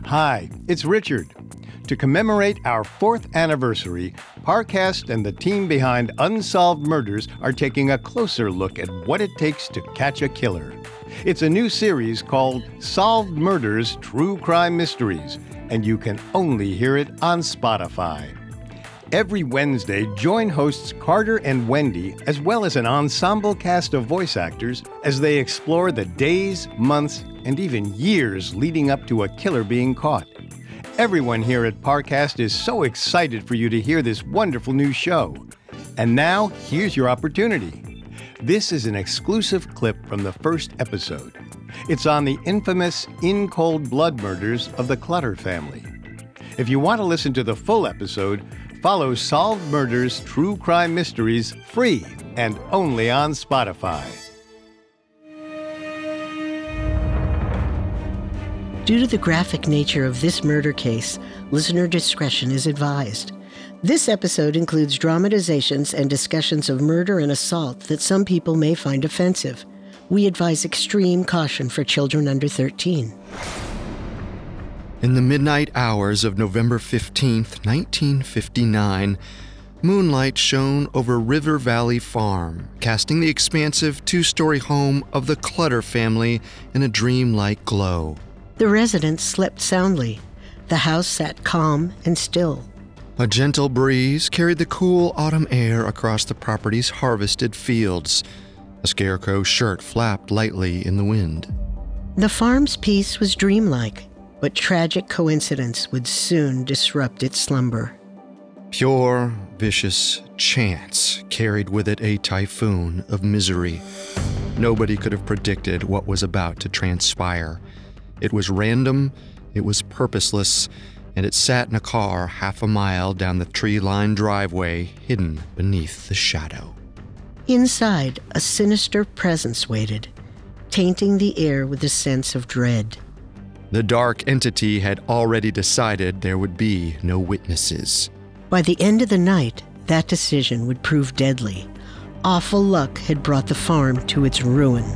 Hi, it's Richard. To commemorate our 4th anniversary, Parcast and the team behind Unsolved Murders are taking a closer look at what it takes to catch a killer. It's a new series called Solved Murders: True Crime Mysteries, and you can only hear it on Spotify. Every Wednesday, join hosts Carter and Wendy, as well as an ensemble cast of voice actors, as they explore the days, months, and even years leading up to a killer being caught. Everyone here at Parcast is so excited for you to hear this wonderful new show. And now, here's your opportunity. This is an exclusive clip from the first episode. It's on the infamous In Cold Blood murders of the Clutter family. If you want to listen to the full episode, follow Solved Murders: True Crime Mysteries free and only on Spotify. Due to the graphic nature of this murder case, listener discretion is advised. This episode includes dramatizations and discussions of murder and assault that some people may find offensive. We advise extreme caution for children under 13. In the midnight hours of November 15th, 1959, moonlight shone over River Valley Farm, casting the expansive 2-story home of the Clutter family in a dreamlike glow. The residents slept soundly. The house sat calm and still. A gentle breeze carried the cool autumn air across the property's harvested fields. A scarecrow shirt flapped lightly in the wind. The farm's peace was dreamlike, but tragic coincidence would soon disrupt its slumber. Pure, vicious chance carried with it a typhoon of misery. Nobody could have predicted what was about to transpire. It was random, it was purposeless, and it sat in a car half a mile down the tree-lined driveway, hidden beneath the shadow. Inside, a sinister presence waited, tainting the air with a sense of dread. The dark entity had already decided there would be no witnesses. By the end of the night, that decision would prove deadly. Awful luck had brought the farm to its ruin.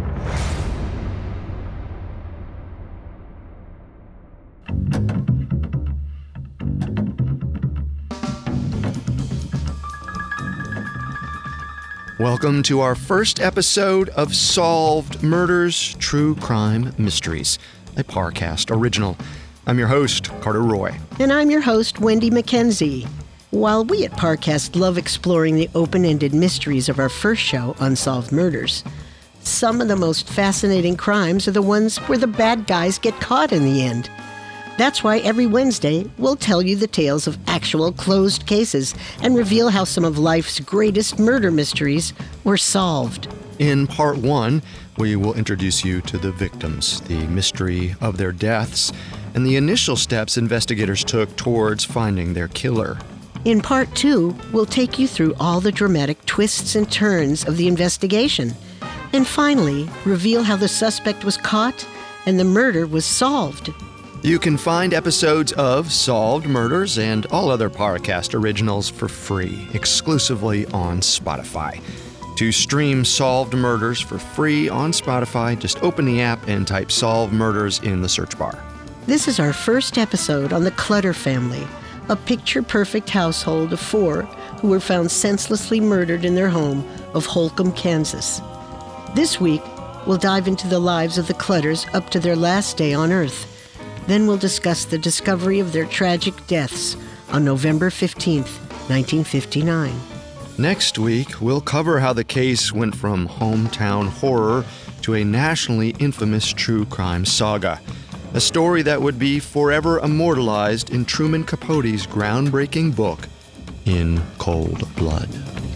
Welcome to our first episode of Solved Murders: True Crime Mysteries, a Parcast original. I'm your host, Carter Roy. And I'm your host, Wendy McKenzie. While we at Parcast love exploring the open-ended mysteries of our first show, Unsolved Murders, some of the most fascinating crimes are the ones where the bad guys get caught in the end. That's why every Wednesday, we'll tell you the tales of actual closed cases and reveal how some of life's greatest murder mysteries were solved. In part 1, we will introduce you to the victims, the mystery of their deaths, and the initial steps investigators took towards finding their killer. In part 2, we'll take you through all the dramatic twists and turns of the investigation, and finally, reveal how the suspect was caught and the murder was solved. You can find episodes of Solved Murders and all other Parcast originals for free, exclusively on Spotify. To stream Solved Murders for free on Spotify, just open the app and type Solved Murders in the search bar. This is our first episode on the Clutter family, a picture-perfect household of 4 who were found senselessly murdered in their home of Holcomb, Kansas. This week, we'll dive into the lives of the Clutters up to their last day on Earth. Then we'll discuss the discovery of their tragic deaths on November 15th, 1959. Next week, we'll cover how the case went from hometown horror to a nationally infamous true crime saga. A story that would be forever immortalized in Truman Capote's groundbreaking book, In Cold Blood.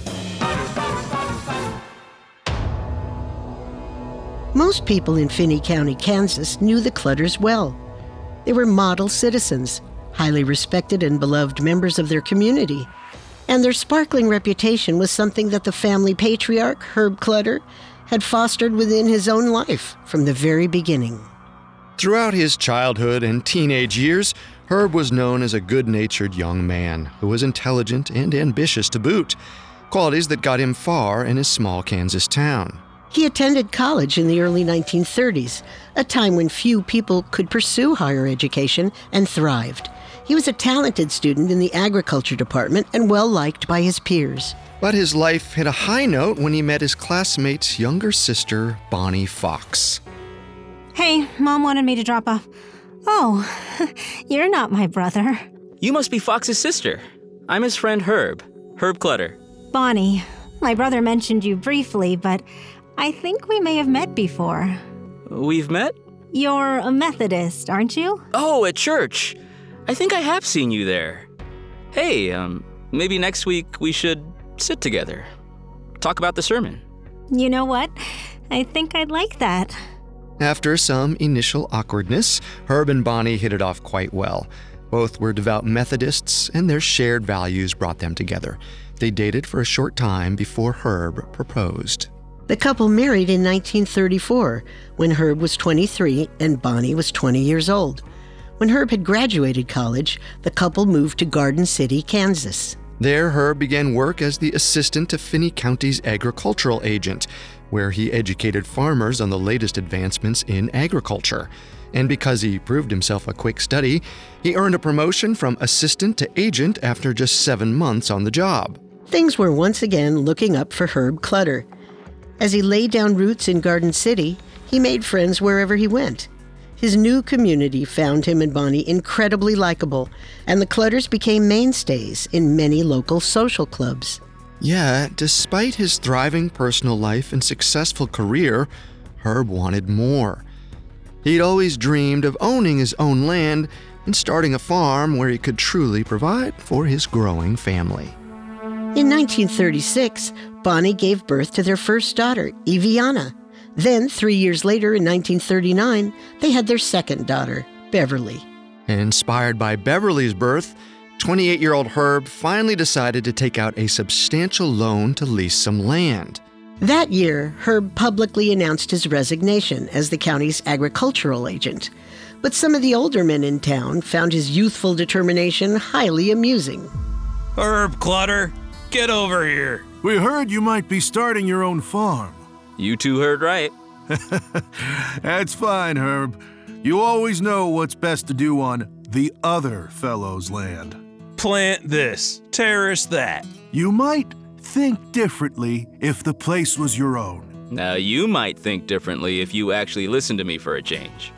Most people in Finney County, Kansas knew the Clutters well. They were model citizens, highly respected and beloved members of their community. And their sparkling reputation was something that the family patriarch, Herb Clutter, had fostered within his own life from the very beginning. Throughout his childhood and teenage years, Herb was known as a good-natured young man who was intelligent and ambitious to boot, qualities that got him far in his small Kansas town. He attended college in the early 1930s, a time when few people could pursue higher education and thrived. He was a talented student in the agriculture department and well-liked by his peers. But his life hit a high note when he met his classmate's younger sister, Bonnie Fox. Hey, Mom wanted me to drop off. Oh, you're not my brother. You must be Fox's sister. I'm his friend Herb Clutter. Bonnie, my brother mentioned you briefly, but I think we may have met before. We've met? You're a Methodist, aren't you? Oh, at church. I think I have seen you there. Hey, maybe next week we should sit together. Talk about the sermon. You know what? I think I'd like that. After some initial awkwardness, Herb and Bonnie hit it off quite well. Both were devout Methodists, and their shared values brought them together. They dated for a short time before Herb proposed. The couple married in 1934, when Herb was 23 and Bonnie was 20 years old. When Herb had graduated college, the couple moved to Garden City, Kansas. There, Herb began work as the assistant to Finney County's agricultural agent, where he educated farmers on the latest advancements in agriculture. And because he proved himself a quick study, he earned a promotion from assistant to agent after just 7 months on the job. Things were once again looking up for Herb Clutter. As he laid down roots in Garden City, he made friends wherever he went. His new community found him and Bonnie incredibly likable, and the Clutters became mainstays in many local social clubs. Yet, despite his thriving personal life and successful career, Herb wanted more. He'd always dreamed of owning his own land and starting a farm where he could truly provide for his growing family. In 1936, Bonnie gave birth to their first daughter, Eviana. Then, 3 years later, in 1939, they had their second daughter, Beverly. Inspired by Beverly's birth, 28-year-old Herb finally decided to take out a substantial loan to lease some land. That year, Herb publicly announced his resignation as the county's agricultural agent. But some of the older men in town found his youthful determination highly amusing. Herb Clutter, get over here. We heard you might be starting your own farm. You two heard right. That's fine, Herb. You always know what's best to do on the other fellow's land. Plant this, terrace that. You might think differently if the place was your own. Now, you might think differently if you actually listen to me for a change.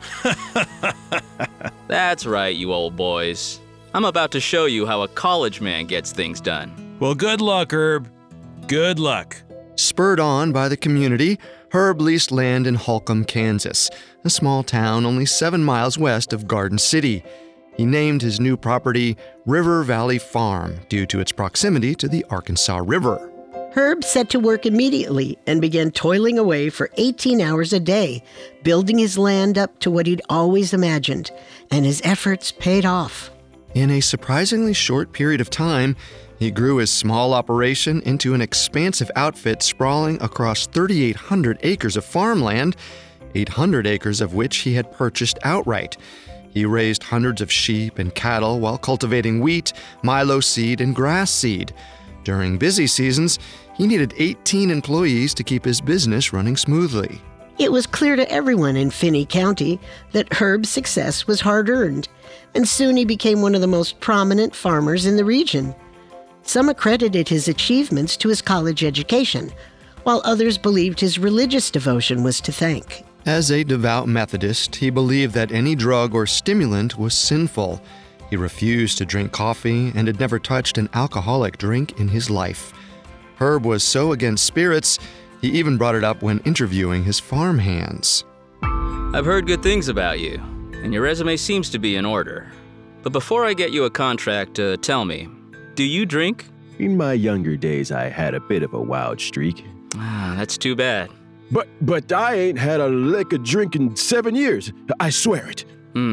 That's right, you old boys. I'm about to show you how a college man gets things done. Well, good luck, Herb. Good luck. Spurred on by the community, Herb leased land in Holcomb, Kansas, a small town only 7 miles west of Garden City. He named his new property River Valley Farm due to its proximity to the Arkansas River. Herb set to work immediately and began toiling away for 18 hours a day, building his land up to what he'd always imagined, and his efforts paid off. In a surprisingly short period of time, he grew his small operation into an expansive outfit sprawling across 3,800 acres of farmland, 800 acres of which he had purchased outright. He raised hundreds of sheep and cattle while cultivating wheat, milo seed, and grass seed. During busy seasons, he needed 18 employees to keep his business running smoothly. It was clear to everyone in Finney County that Herb's success was hard-earned, and soon he became one of the most prominent farmers in the region. Some accredited his achievements to his college education, while others believed his religious devotion was to thank. As a devout Methodist, he believed that any drug or stimulant was sinful. He refused to drink coffee and had never touched an alcoholic drink in his life. Herb was so against spirits, he even brought it up when interviewing his farm hands. I've heard good things about you, and your resume seems to be in order. But before I get you a contract, tell me, do you drink? In my younger days, I had a bit of a wild streak. Ah, that's too bad. But I ain't had a lick of drink in 7 years. I swear it.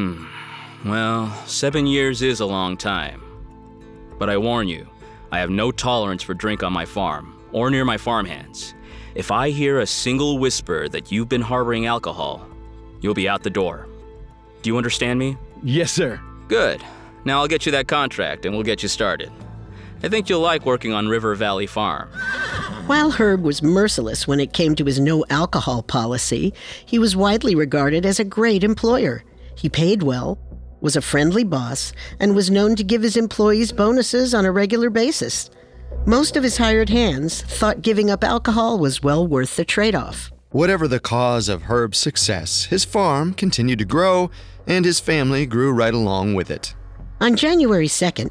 Well, 7 years is a long time. But I warn you, I have no tolerance for drink on my farm or near my farmhands. If I hear a single whisper that you've been harboring alcohol, you'll be out the door. Do you understand me? Yes, sir. Good. Now I'll get you that contract and we'll get you started. I think you'll like working on River Valley Farm. While Herb was merciless when it came to his no alcohol policy, he was widely regarded as a great employer. He paid well, was a friendly boss, and was known to give his employees bonuses on a regular basis. Most of his hired hands thought giving up alcohol was well worth the trade-off. Whatever the cause of Herb's success, his farm continued to grow, and his family grew right along with it. On January 2nd,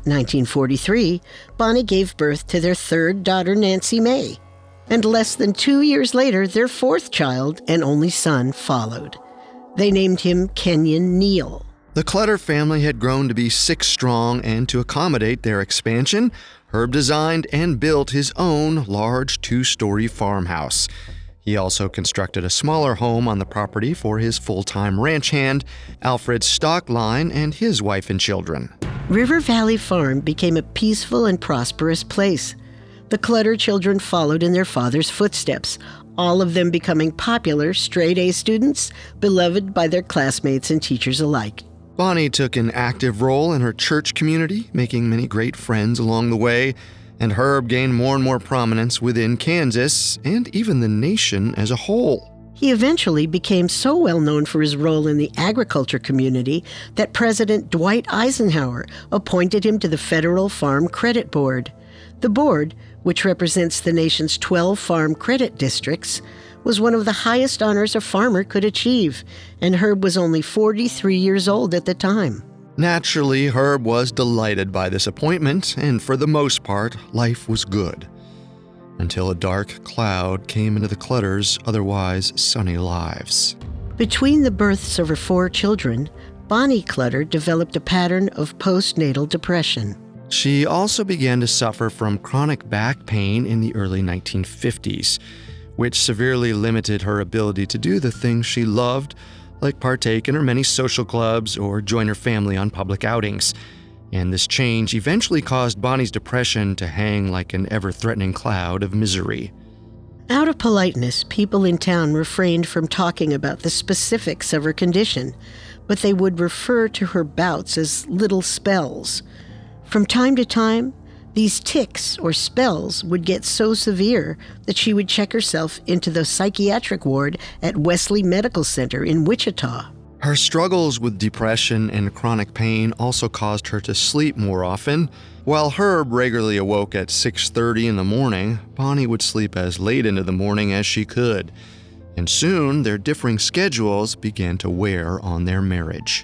1943, Bonnie gave birth to their third daughter, Nancy May. And less than 2 years later, their fourth child and only son followed. They named him Kenyon Neal. The Clutter family had grown to be 6 strong, and to accommodate their expansion, Herb designed and built his own large 2-story farmhouse. He also constructed a smaller home on the property for his full-time ranch hand, Alfred Stockline, and his wife and children. River Valley Farm became a peaceful and prosperous place. The Clutter children followed in their father's footsteps, all of them becoming popular straight-A students, beloved by their classmates and teachers alike. Bonnie took an active role in her church community, making many great friends along the way, and Herb gained more and more prominence within Kansas and even the nation as a whole. He eventually became so well known for his role in the agriculture community that President Dwight Eisenhower appointed him to the Federal Farm Credit Board. The board, which represents the nation's 12 farm credit districts, was one of the highest honors a farmer could achieve, and Herb was only 43 years old at the time. Naturally, Herb was delighted by this appointment, and for the most part, life was good. Until a dark cloud came into the Clutter's otherwise sunny lives. Between the births of her 4 children, Bonnie Clutter developed a pattern of postnatal depression. She also began to suffer from chronic back pain in the early 1950s, which severely limited her ability to do the things she loved, like partake in her many social clubs or join her family on public outings. And this change eventually caused Bonnie's depression to hang like an ever-threatening cloud of misery. Out of politeness, people in town refrained from talking about the specifics of her condition, but they would refer to her bouts as little spells. From time to time, these tics or spells would get so severe that she would check herself into the psychiatric ward at Wesley Medical Center in Wichita. Her struggles with depression and chronic pain also caused her to sleep more often. While Herb regularly awoke at 6:30 in the morning, Bonnie would sleep as late into the morning as she could. And soon, their differing schedules began to wear on their marriage.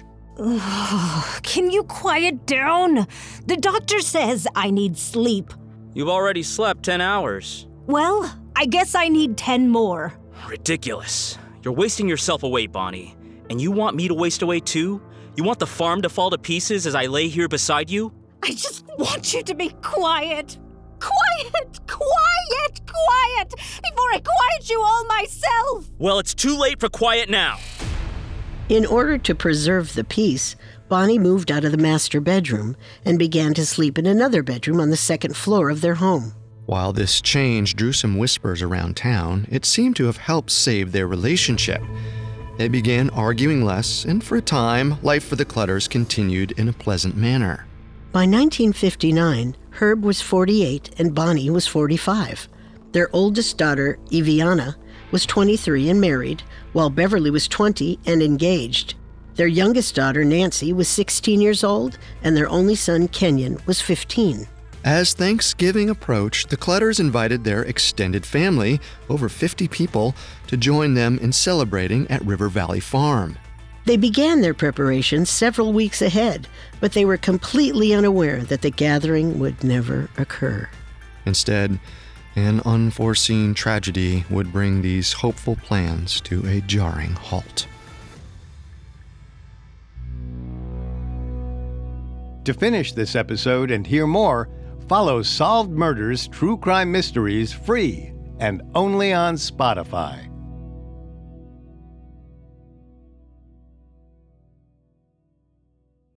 Can you quiet down? The doctor says I need sleep. You've already slept 10 hours. Well, I guess I need 10 more. Ridiculous. You're wasting yourself away, Bonnie. And you want me to waste away too? You want the farm to fall to pieces as I lay here beside you? I just want you to be quiet. Quiet! Quiet! Quiet! Before I quiet you all myself! Well, it's too late for quiet now. In order to preserve the peace, Bonnie moved out of the master bedroom and began to sleep in another bedroom on the second floor of their home. While this change drew some whispers around town, it seemed to have helped save their relationship. They began arguing less, and for a time, life for the Clutters continued in a pleasant manner. By 1959, Herb was 48 and Bonnie was 45. Their oldest daughter, Eviana, was 23 and married, while Beverly was 20 and engaged. Their youngest daughter, Nancy, was 16 years old, and their only son, Kenyon, was 15. As Thanksgiving approached, the Clutters invited their extended family, over 50 people, to join them in celebrating at River Valley Farm. They began their preparations several weeks ahead, but they were completely unaware that the gathering would never occur. Instead, an unforeseen tragedy would bring these hopeful plans to a jarring halt. To finish this episode and hear more, follow Solved Murders True Crime Mysteries free and only on Spotify.